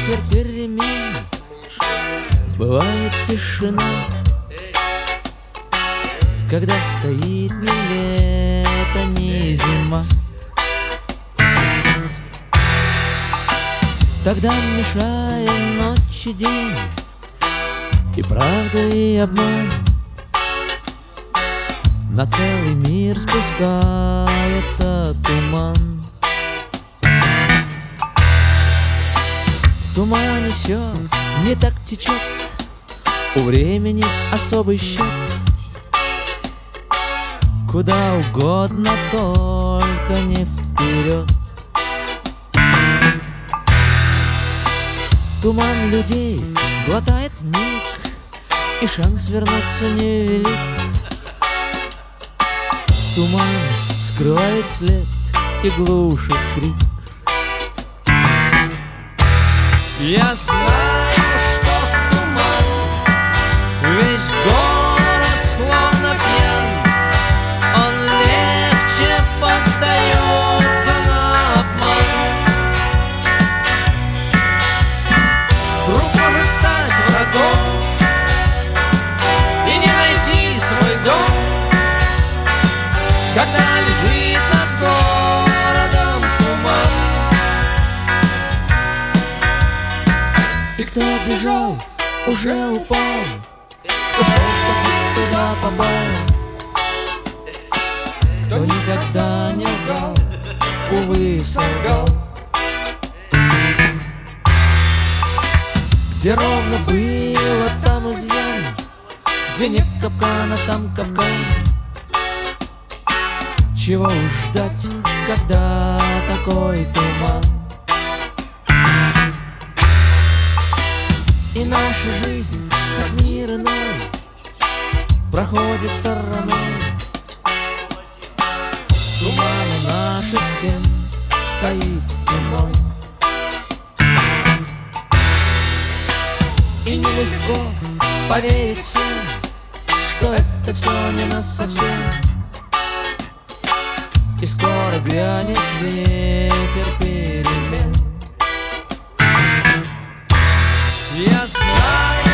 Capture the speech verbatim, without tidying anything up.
ветер перемен, бывает тишина, когда стоит ни лето, ни зима. Тогда, мешая ночь и день, и правда, и обман, на целый мир спускается туман. В тумане все не так течет, у времени особый счет. Куда угодно, только не вперед. Туман людей глотает миг, и шанс вернуться невелик. Туман скрывает след и глушит крик. Я знаю, что в туман весь город словно пьян. Он легче поддается на обман. Друг может стать врагом и не найти свой дом, когда лежит над городом туман. И кто бежал, уже упал, кто шел, кто туда попал, кто никогда не лгал, увы, солгал. Где ровно было, там изъян, где нет капканов, там капкан. Чего уж ждать, когда такой туман? И наша жизнь, как мир иной, проходит стороной. Туман у наших стен стоит стеной. И нелегко поверить всем, что это все не нас совсем. И скоро грянет ветер перемен. Я знаю,